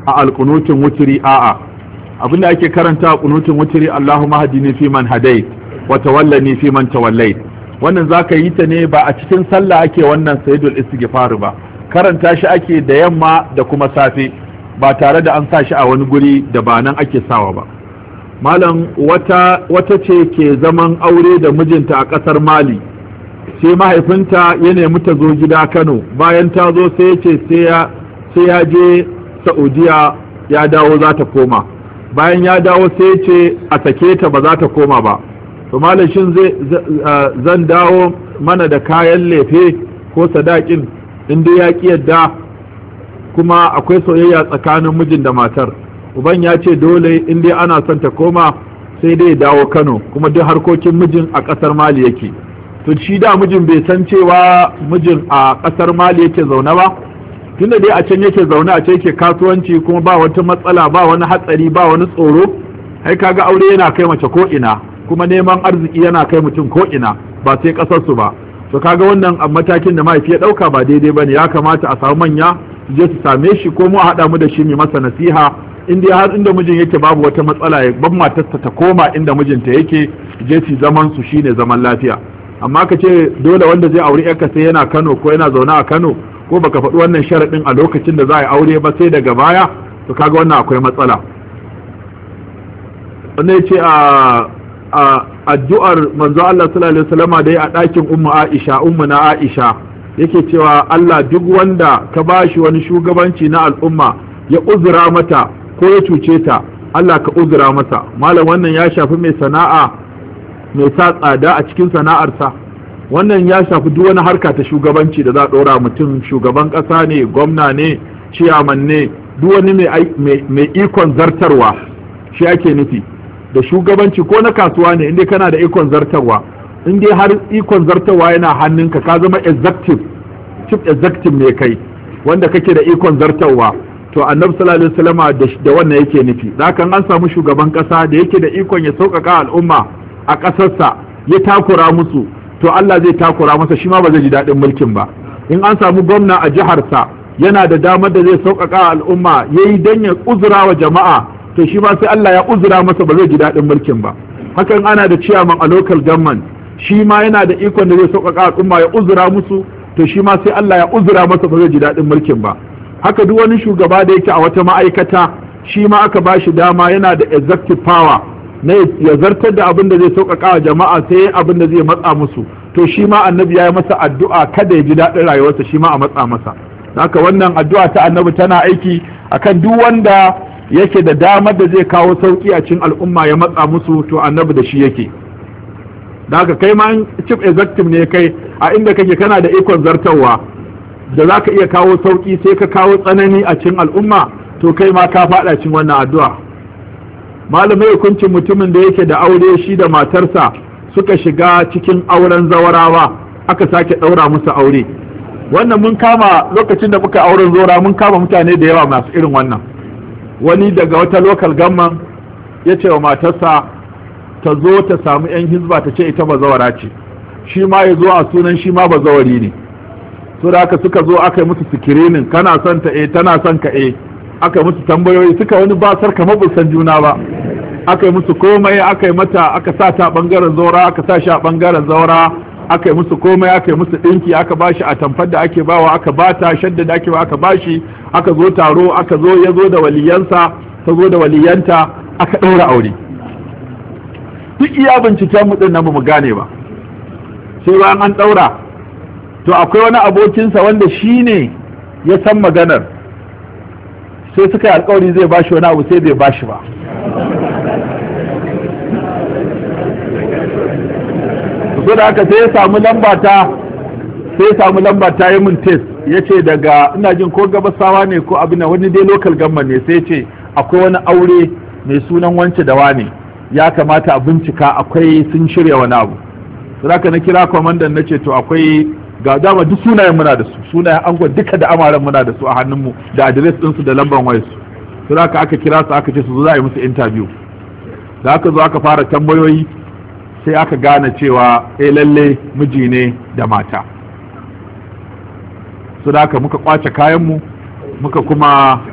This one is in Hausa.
a alƙunutun wutiri a'a abinda ake karanta a ƙunutun wutiri Allahumma hadini fi man hadait wa tawallani fi man tawallait wannan zaka yi ta ne ba a cikin sallah ake wannan sayyidul istighfar ba, karanta shi ake da yamma da kuma safe ba tare da an sa shi a wani guri da ba nan ake sawa ba. Malam wata ce ke zaman aure da mijinta a ƙasar Mali, sai mahaifinta ya nemi ta zo gida Kano, bayan ta zo sai ya ce sai ya je Saudiya ya dawo za ta koma, bayan ya dawo sai ya ce a sake ta ba za ta koma ba. To malam shin zan dawo mana da kayan lefe ko sadakin in dai ya ki yadda kuma akwai soyayya tsakanin mijin da matar, uban ya ce dole in dai ana son ta koma sai dai dawo Kano, kuma duk harkokin mijin a ƙasar Mali yake. To shi da mijin bai san cewa mijin a ƙasar Mali yake zaune ba, tunda dai a can yake zaune, a can yake kasuwanci, kuma ba wata matsala, ba wani hatsari, ba wani tsoro. Ai kaga aure yana kai mace ko ina, kuma neman arziki yana kai mutum ko ina, ba sai ƙasar su ba. To kaga wannan a matakin da mahaifi ya ɗauka ba daidai bane, ya kamata a samu manya su je su same shi ko mu a haɗa mu da shi mai masa nasiha, in dai har inda mijin yake babu wata matsala ya ban matarsa ta koma inda mijinta yake, je su zaman su shine zaman lafiya. Amma ka ce dole wanda zai auri yarka sai yana Kano ko yana zaune a Kano, ko baka faɗi wannan sharaɗin a lokacin da za a yi aure ba sai daga baya, to kaga wannan akwai matsala. Wannan yace a addu'ar manzo Allah sallallahu alaihi wasallama da ya a ɗakin ummu na Aisha yake cewa Allah duk wanda ka bashi wani shugabanci na al'umma ya uzura mata ko ya cuce ta, Allah ka uzura masa. Malam wannan ya shafi mai sana'a mai sa tsada a cikin sana'arsa, wannan ya shafi duk wani harka ta shugabanci da za a ɗora mutum, shugaban ƙasa ne, gwamna ne, ciyaman ne, duk wani mai ikon zartarwa shi ake nufi da shugabanci, ko na kasuwa ne inda kana da ikon zartarwa, in dai har ikon zartarwa yana hannunka ka zama executive, chief executive ne kai wanda kake da ikon zartarwa, to annabi sallallahu alaihi wasallama da wannan yake nufi. Zakan an samu shugaban ƙasa da yake da ikon ya sauƙaƙa al'umma a ƙasarsa ya takura musu, to Allah zai takura masa, shi ma ba zai ji daɗin mulkin ba. In an samu gwamna a jiharsa yana da damar da zai sauƙaƙa al'umma yayi dan ya uzura wa jama'a, to shi ma sai Allah ya uzura masa, ba zai ji daɗin mulkin ba. Hakan ana da ciyaman a local government, shi ma yana da ikon da zai sauƙaƙa al'umma ya uzura musu, to shi ma sai Allah ya uzura masa, ba zai ji daɗin mulkin ba. Haka duk wani shugaba da yake a wata ma'aikata, shi ma aka ba shi dama, yana da executive power na ya zartar da abin da zai sauƙaƙa wa jama'a, sai abin da zai matsa musu, to shi ma annabi ya yi masa addu'a kada ya ji daɗin rayuwarsa, shi ma a matsa masa. Haka wannan addu'a ta annabi tana aiki akan duk wanda yake da damar da zai kawo sauƙi a cikin al'umma ya matsa musu, to annabi da shi yake. Da haka kai ma chief executive ne kai, a inda kake kana da ikon zartarwa da za ka iya kawo sauƙi, sai ka kawo tsanani a cikin al'umma, to kai ma ka faɗa cikin wannan addu'a. Malamai hukuncin mutumin da yake da aure shi da matarsa suka shiga cikin auren zawarawa, aka sake ɗaura musu aure. Wannan mun kama lokacin da muka auren zora, mun kama mutane da yawa masu irin wannan. Wani daga wata local government ya ce wa matarsa ta zo ta samu 'yan hizba ta ce ita bazawara ce, shi ma ya zo a sunan shi ma bazawari ne. So da aka suka zo aka yi musu sikirinin, kana son ta tana son ka aka musu tambayoyi, suka wani basar kamar ba san juna ba, aka yi musu komai, aka yi mata, aka sa ta bangaren zaura, aka sa shi a bangaren zaura, aka yi musu komai, aka yi musu dinki, aka bashi a tamfar da ake bawa, aka bata shadda da ake ba, aka bashi, aka zo taro, aka zo ya zo da waliyansa, ta zo da waliyanta, aka ɗaura aure. Duk iya binciken mu din nan ba mu gane ba, sai bayan an ɗaura, to akwai wani abokinsa wanda shi ne ya san maganar, sai suka yi alkawari zai bashi wani abu, sai bai bashi ba. So da haka sai ya samu lamba ta yi mun test, ya ce daga ina jin ko gabasawa ne ko abin wani dai local government ne, sai ce akwai wani aure mai sunan wance da wane, ya kamata a bincika, akwai sun shirya wani abu. So da haka na kira kwamandan na ce to akwai ga dama duk sunayen muna da su, sunayen angon duka da amaren muna da su a hannunmu, da adres ɗinsu da lambar wayarsu. So da aka kira su aka ce su zo za a yi musu interview. Da aka zo aka fara tambayoyi, sai aka gane cewa lalle miji ne da mata. So da aka muka kwace kayanmu, muka kuma